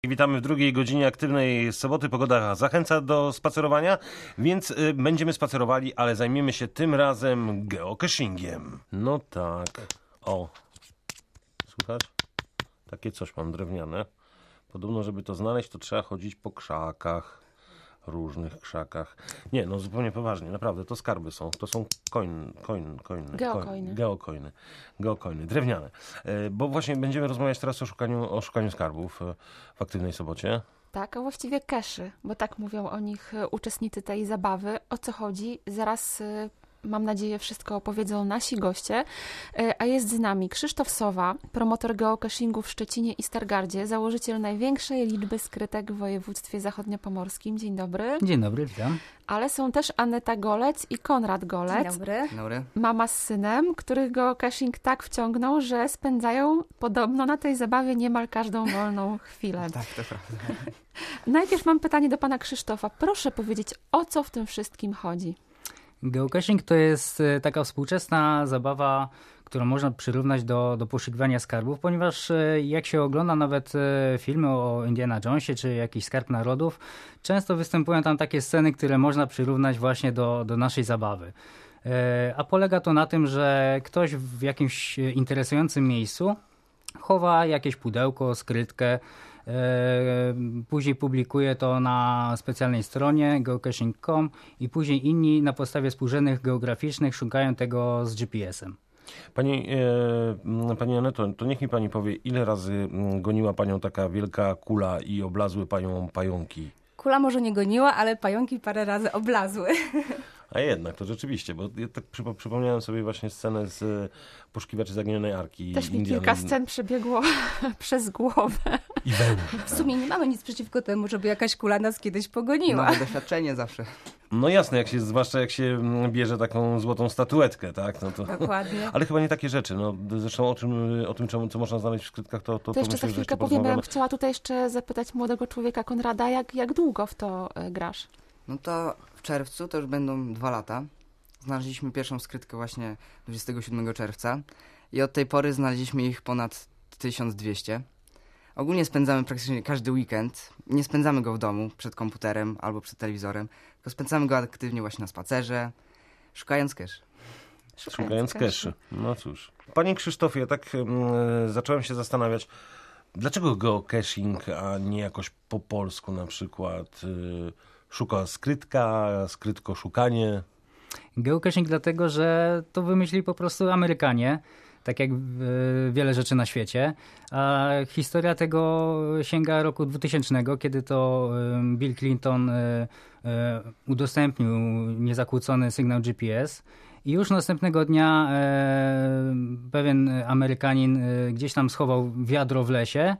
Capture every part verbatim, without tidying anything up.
Witamy w drugiej godzinie aktywnej soboty. Pogoda zachęca do spacerowania, więc y, będziemy spacerowali, ale zajmiemy się tym razem geocachingiem. No tak. O, słuchasz? Takie coś mam drewniane. Podobno, żeby to znaleźć, to trzeba chodzić po krzakach. Różnych krzakach. Nie, no zupełnie poważnie, naprawdę, to skarby są. To są coin, coin, coin, geocoiny. Geocoiny. Geocoiny, drewniane. E, bo właśnie będziemy rozmawiać teraz o szukaniu, o szukaniu skarbów e, w aktywnej sobocie. Tak, a właściwie keszy, bo tak mówią o nich e, uczestnicy tej zabawy. O co chodzi? Zaraz, e, mam nadzieję, wszystko opowiedzą nasi goście. E, a jest z nami Krzysztof Sowa, promotor geocachingu w Szczecinie i Stargardzie, założyciel największej liczby skrytek w województwie zachodniopomorskim. Dzień dobry. Dzień dobry, witam. Ale są też Aneta Golec i Konrad Golec. Dzień dobry. Dzień dobry. Mama z synem, których geocaching tak wciągnął, że spędzają podobno na tej zabawie niemal każdą wolną chwilę. Tak, to prawda. Najpierw mam pytanie do pana Krzysztofa. Proszę powiedzieć, o co w tym wszystkim chodzi? Geocaching to jest taka współczesna zabawa, którą można przyrównać do, do poszukiwania skarbów, ponieważ jak się ogląda nawet filmy o Indiana Jonesie czy jakiś Skarb Narodów, często występują tam takie sceny, które można przyrównać właśnie do, do naszej zabawy. A polega to na tym, że ktoś w jakimś interesującym miejscu chowa jakieś pudełko, skrytkę, później publikuje to na specjalnej stronie geocaching kropka com i później inni na podstawie współrzędnych geograficznych szukają tego z G P S-em. Pani, e, pani Aneto, to niech mi pani powie, ile razy goniła panią taka wielka kula i oblazły panią pająki? Kula może nie goniła, ale pająki parę razy oblazły. A jednak, to rzeczywiście, bo ja tak przypo, przypomniałem sobie właśnie scenę z e, Poszukiwaczy Zaginionej Arki. Też mi Indian... kilka scen przebiegło przez głowę. I wełny. W sumie nie mamy nic przeciwko temu, żeby jakaś kula nas kiedyś pogoniła. Nowe doświadczenie zawsze. No jasne, jak się, zwłaszcza jak się bierze taką złotą statuetkę, tak? No to... Dokładnie. Ale chyba nie takie rzeczy. No, zresztą o czym, o tym czemu, co można znaleźć w skrytkach, to, to, To, to jeszcze myślę, za że chwilkę jeszcze powiem, bo ja bym porozmawiamy. chciała tutaj jeszcze zapytać młodego człowieka Konrada, jak, jak długo w to e, grasz? No to w czerwcu to już będą dwa lata. Znaleźliśmy pierwszą skrytkę właśnie dwudziestego siódmego czerwca i od tej pory znaleźliśmy ich ponad tysiąc dwieście. Ogólnie spędzamy praktycznie każdy weekend. Nie spędzamy go w domu przed komputerem albo przed telewizorem, tylko spędzamy go aktywnie właśnie na spacerze, szukając cache. Szukając keszy. No cóż. Panie Krzysztofie, ja tak um, zacząłem się zastanawiać, dlaczego geocaching, a nie jakoś po polsku na przykład y, szuka skrytka, skrytko szukanie. Geocaching dlatego, że to wymyślili po prostu Amerykanie, tak jak wiele rzeczy na świecie. A historia tego sięga roku dwutysięcznego, kiedy to Bill Clinton udostępnił niezakłócony sygnał G P S. I już następnego dnia e, pewien Amerykanin e, gdzieś tam schował wiadro w lesie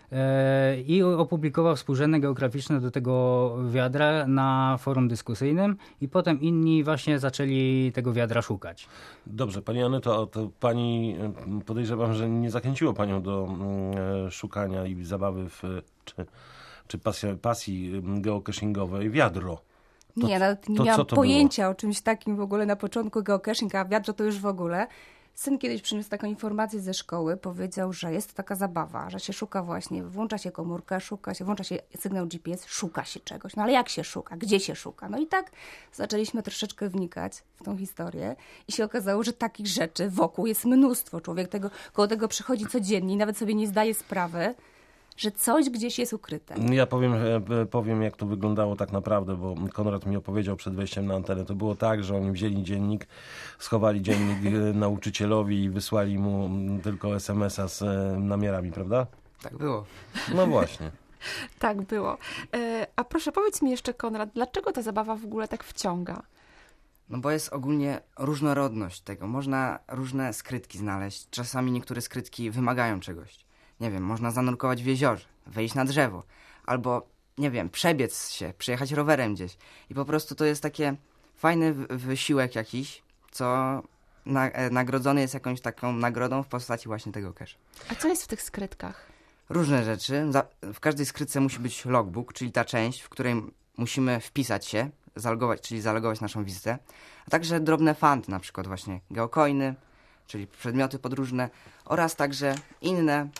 e, i opublikował współrzędne geograficzne do tego wiadra na forum dyskusyjnym i potem inni właśnie zaczęli tego wiadra szukać. Dobrze, pani Aneto, to pani, podejrzewam, że nie zachęciło panią do mm, szukania i zabawy w, czy, czy pasji, pasji geocachingowej wiadro. To, nie, nawet nie to, miałam to pojęcia było? o czymś takim w ogóle na początku geocaching, a wiadro to już w ogóle. Syn kiedyś przyniósł taką informację ze szkoły, powiedział, że jest to taka zabawa, że się szuka właśnie, włącza się komórkę, szuka się, włącza się sygnał G P S, szuka się czegoś. No ale jak się szuka? Gdzie się szuka? No i tak zaczęliśmy troszeczkę wnikać w tą historię i się okazało, że takich rzeczy wokół jest mnóstwo. Człowiek tego, koło tego przychodzi codziennie i nawet sobie nie zdaje sprawy, że coś gdzieś jest ukryte. Ja powiem, powiem, jak to wyglądało tak naprawdę, bo Konrad mi opowiedział przed wejściem na antenę. To było tak, że oni wzięli dziennik, schowali dziennik nauczycielowi i wysłali mu tylko es em es a z namiarami, prawda? Tak było. No właśnie. Tak było. E, a proszę, powiedz mi jeszcze, Konrad, dlaczego ta zabawa w ogóle tak wciąga? No bo jest ogólnie różnorodność tego. Można różne skrytki znaleźć. Czasami niektóre skrytki wymagają czegoś. Nie wiem, można zanurkować w jeziorze, wejść na drzewo, albo, nie wiem, przebiec się, przejechać rowerem gdzieś. I po prostu to jest takie fajny wysiłek jakiś, co na, e, nagrodzony jest jakąś taką nagrodą w postaci właśnie tego cache. A co jest w tych skrytkach? Różne rzeczy. Za, w każdej skrytce musi być logbook, czyli ta część, w której musimy wpisać się, zalogować, czyli zalogować naszą wizytę, a także drobne fanty, na przykład właśnie geocoiny, czyli przedmioty podróżne oraz także inne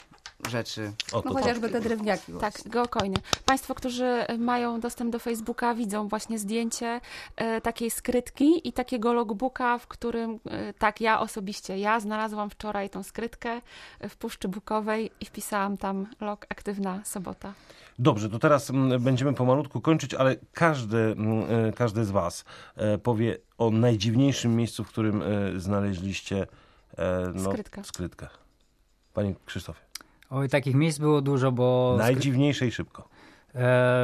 rzeczy. O, to No tak. chociażby te drewniaki. Tak, geocoiny. Państwo, którzy mają dostęp do Facebooka, widzą właśnie zdjęcie e, takiej skrytki i takiego logbooka, w którym, e, tak, ja osobiście, ja znalazłam wczoraj tą skrytkę w Puszczy Bukowej i wpisałam tam log aktywna sobota. Dobrze, to teraz mm, będziemy pomalutku kończyć, ale każdy, mm, e, każdy z was e, powie o najdziwniejszym miejscu, w którym e, znaleźliście e, no, Skrytkę. skrytkę. Panie Krzysztofie. Oj, takich miejsc było dużo, bo... Najdziwniejsze i szybko. E,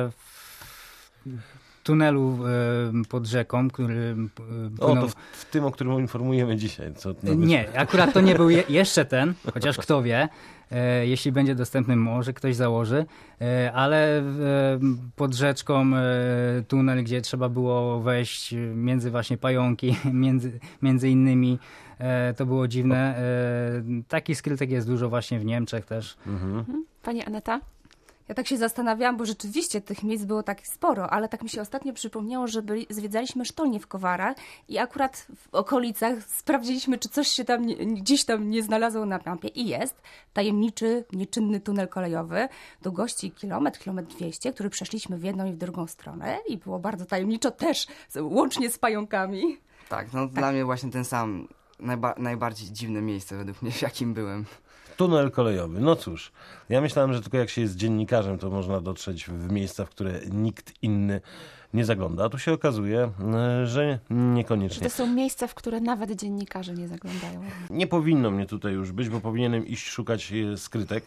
w tunelu e, pod rzeką, który e, O, płynął... to w, w tym, o którym informujemy dzisiaj. Co na Nie, akurat to nie był je, jeszcze ten, chociaż kto wie, e, jeśli będzie dostępny, może ktoś założy, e, ale e, pod rzeczką e, tunel, gdzie trzeba było wejść między właśnie pająki, między, między innymi, e, to było dziwne. E, takich skrytek jest dużo właśnie w Niemczech też. Mhm. Pani Aneta? Ja tak się zastanawiałam, bo rzeczywiście tych miejsc było tak sporo, ale tak mi się ostatnio przypomniało, że byli, zwiedzaliśmy sztolnię w Kowarach i akurat w okolicach sprawdziliśmy, czy coś się tam nie, gdzieś tam nie znalazło na mapie i jest tajemniczy, nieczynny tunel kolejowy, długości kilometr, kilometr dwieście, który przeszliśmy w jedną i w drugą stronę i było bardzo tajemniczo też, łącznie z pająkami. Tak, no dla mnie właśnie ten sam najba- najbardziej dziwne miejsce według mnie, w jakim byłem. Tunel kolejowy. No cóż, ja myślałem, że tylko jak się jest dziennikarzem, to można dotrzeć w miejsca, w które nikt inny nie zagląda. A tu się okazuje, e, że Że niekoniecznie. to są miejsca, w które nawet dziennikarze nie zaglądają. Nie powinno mnie tutaj już być, bo powinienem iść szukać e, skrytek,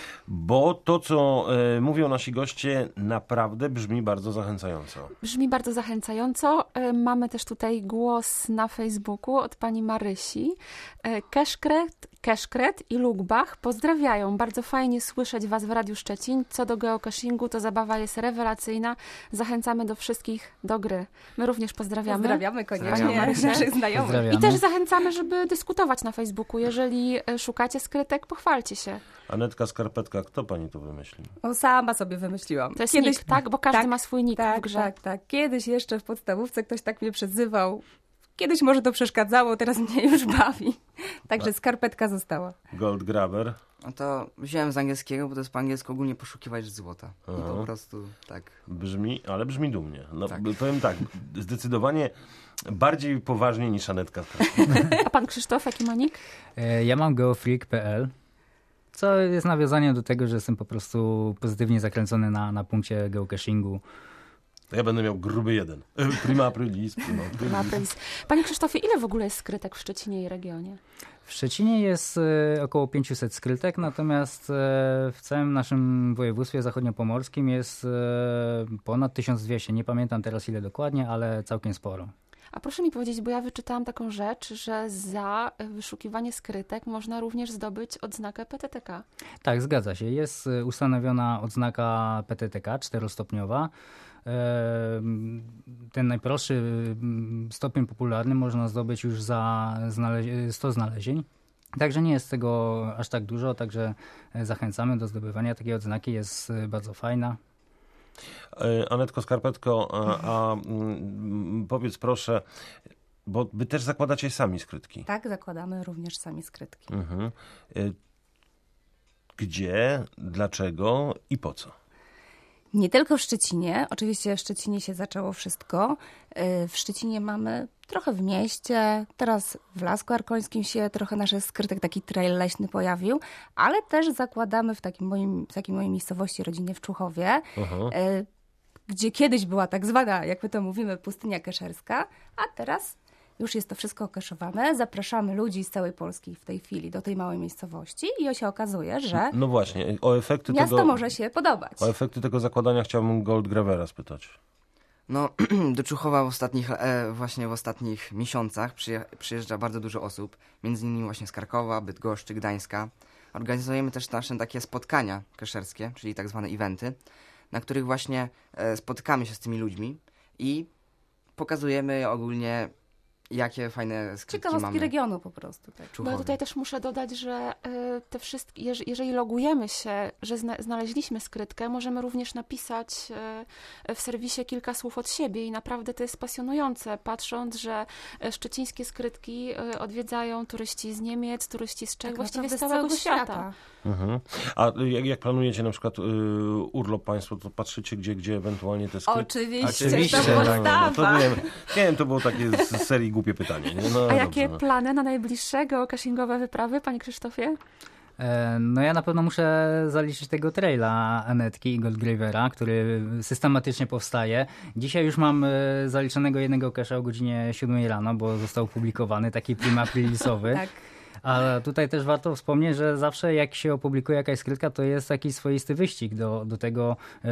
bo to, co e, mówią nasi goście, naprawdę brzmi bardzo zachęcająco. Brzmi bardzo zachęcająco. E, Mamy też tutaj głos na Facebooku od pani Marysi. E, Keszkret, Keszkret i Lugbach pozdrawiają. Bardzo fajnie słyszeć was w Radiu Szczecin. Co do geocachingu, to zabawa jest rewelacyjna. Zachęcamy do wszystkich do gry. My również pozdrawiamy. Pozdrawiamy koniecznie Pozdrawiamy. naszych znajomych. Pozdrawiamy. I też zachęcamy, żeby dyskutować na Facebooku. Jeżeli e, szukacie skrytek, pochwalcie się. Anetka Skarpetka, kto pani to wymyślił? O, sama sobie wymyśliłam. To jest nick, tak? Bo każdy tak, ma swój nick w Tak, grze. tak, tak. Kiedyś jeszcze w podstawówce ktoś tak mnie przezywał. Kiedyś może to przeszkadzało, teraz mnie już bawi. Także skarpetka została. Gold Grabber. No to wziąłem z angielskiego, bo to jest po angielsku ogólnie poszukiwać złota. I Aha. po prostu tak. Brzmi, ale brzmi dumnie. No, Tak. Powiem tak, zdecydowanie bardziej poważnie niż Anetka Skarpetka. A pan Krzysztof, jaki ma nick? E, ja mam geofreak kropka p l, co jest nawiązaniem do tego, że jestem po prostu pozytywnie zakręcony na, na punkcie geocachingu. To ja będę miał gruby jeden. Prima aprilis, prima aprilis. Ma Prince. Panie Krzysztofie, ile w ogóle jest skrytek w Szczecinie i regionie? W Szczecinie jest e, około pięćset skrytek, natomiast e, w całym naszym województwie zachodniopomorskim jest e, ponad tysiąc dwieście. Nie pamiętam teraz ile dokładnie, ale całkiem sporo. A proszę mi powiedzieć, bo ja wyczytałam taką rzecz, że za wyszukiwanie skrytek można również zdobyć odznakę P T T K. Tak, zgadza się. Jest e, ustanowiona odznaka P T T K czterostopniowa. E, Ten najprostszy mm, stopień popularny można zdobyć już za znale- sto znalezień. Także nie jest tego aż tak dużo, także e, zachęcamy do zdobywania takiej odznaki, jest e, bardzo fajna. E, Anetko Skarpetko, a, a mm, powiedz proszę, bo wy też zakładacie sami skrytki. Tak, zakładamy również sami skrytki. Mhm. E, Gdzie, dlaczego i po co? Nie tylko w Szczecinie, oczywiście w Szczecinie się zaczęło wszystko. Yy, W Szczecinie mamy trochę w mieście, teraz w Lasku Arkońskim się trochę naszych skrytek, taki trail leśny pojawił, ale też zakładamy w takim moim, w takiej mojej miejscowości rodzinnej w Człuchowie, Aha. yy, gdzie kiedyś była tak zwana, jak my to mówimy, pustynia keszerska, a teraz już jest to wszystko okeszowane. Zapraszamy ludzi z całej Polski w tej chwili do tej małej miejscowości i się okazuje, że No właśnie, o efekty miasto tego... może się podobać. O efekty tego zakładania chciałbym Gold Gravera spytać. No, do Człuchowa w ostatnich, e, właśnie w ostatnich miesiącach przyje, przyjeżdża bardzo dużo osób, między innymi właśnie z Krakowa, Bydgoszczy, Gdańska. Organizujemy też nasze takie spotkania keszerskie, czyli tak zwane eventy, na których właśnie e, spotykamy się z tymi ludźmi i pokazujemy ogólnie jakie fajne skrytki Ciekawostki mamy. regionu po prostu. Tak. Bo Czuchowie. ja tutaj też muszę dodać, że y, te wszystkie, jeż- jeżeli logujemy się, że zna- znaleźliśmy skrytkę, możemy również napisać y, w serwisie kilka słów od siebie i naprawdę to jest pasjonujące, patrząc, że y, szczecińskie skrytki y, odwiedzają turyści z Niemiec, turyści z Czech, Tak właściwie naprawdę z całego świata. Mhm. A jak, jak planujecie na przykład y, urlop państwo, to patrzycie, gdzie, gdzie ewentualnie te skrytki... Oczywiście, Oczywiście, to tak. podstawa. No, to wiem, nie wiem, to było takie z serii głupie pytanie. Nie? No, A dobrze, jakie no. plany na najbliższe geocachingowe wyprawy, panie Krzysztofie? E, No ja na pewno muszę zaliczyć tego traila Anetki i Goldgravera, który systematycznie powstaje. Dzisiaj już mam e, zaliczonego jednego cache'a o godzinie siódmej rano, bo został opublikowany, taki prima aprilisowy. Tak. A tutaj też warto wspomnieć, że zawsze jak się opublikuje jakaś skrytka, to jest taki swoisty wyścig do, do tego,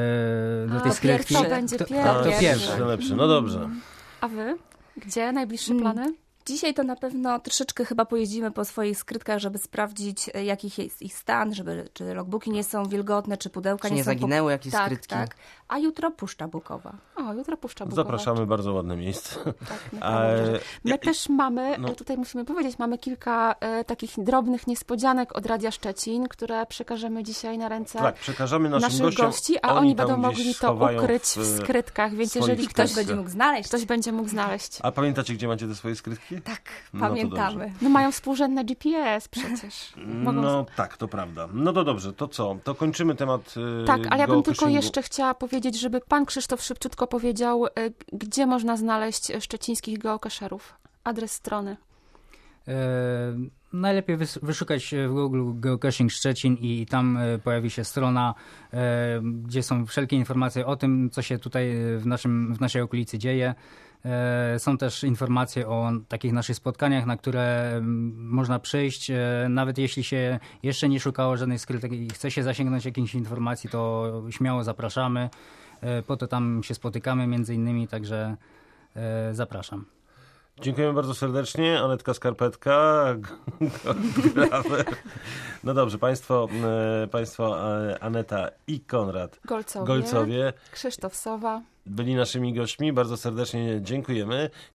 e, do A, tej skrytki. Kto będzie Kto- pierwszy? kto A, pierwszy. lepszy, no dobrze. A wy? Gdzie najbliższe Mm. plany? Dzisiaj to na pewno troszeczkę chyba pojeździmy po swoich skrytkach, żeby sprawdzić, e, jaki jest ich stan, żeby, czy logbooki nie są wilgotne, czy pudełka Czy nie, nie są... zaginęły jakieś tak, skrytki? Tak, a jutro Puszcza Bukowa. O, jutro Puszcza Bukowa. Zapraszamy, bardzo ładne miejsce. Tak, A, naprawdę. My też mamy, no. tutaj musimy powiedzieć, mamy kilka e, takich drobnych niespodzianek od Radia Szczecin, które przekażemy dzisiaj na ręce tak, przekażemy naszym naszych gościom. gości, a oni, tam będą gdzieś mogli to schowają ukryć w, w skrytkach, więc swoich jeżeli skrytkach. ktoś, Ktoś będzie mógł znaleźć. ktoś będzie mógł znaleźć. A pamiętacie, gdzie macie te swoje skrytki? Tak, No to pamiętamy. No mają współrzędne G P S przecież. Mogą... No tak, to prawda. No to dobrze, to co? To kończymy temat y, Tak, ale ja bym tylko geocachingu. jeszcze chciała powiedzieć, żeby pan Krzysztof szybciutko powiedział, e, gdzie można znaleźć szczecińskich geocacherów. Adres strony. E, najlepiej wys- wyszukać w Google Geocaching Szczecin i tam e, pojawi się strona, e, gdzie są wszelkie informacje o tym, co się tutaj w, naszym, w naszej okolicy dzieje. E, Są też informacje o takich naszych spotkaniach, na które mm, można przyjść. E, Nawet jeśli się jeszcze nie szukało żadnej skrytek i chce się zasięgnąć jakichś informacji, to śmiało zapraszamy. E, Po to tam się spotykamy między innymi, także e, zapraszam. Dziękujemy bardzo serdecznie. Anetka Skarpetka. Grawer. No dobrze, państwo, e, państwo e, Aneta i Konrad Golcowie, Golcowie Krzysztof Sowa. byli naszymi gośćmi. Bardzo serdecznie dziękujemy.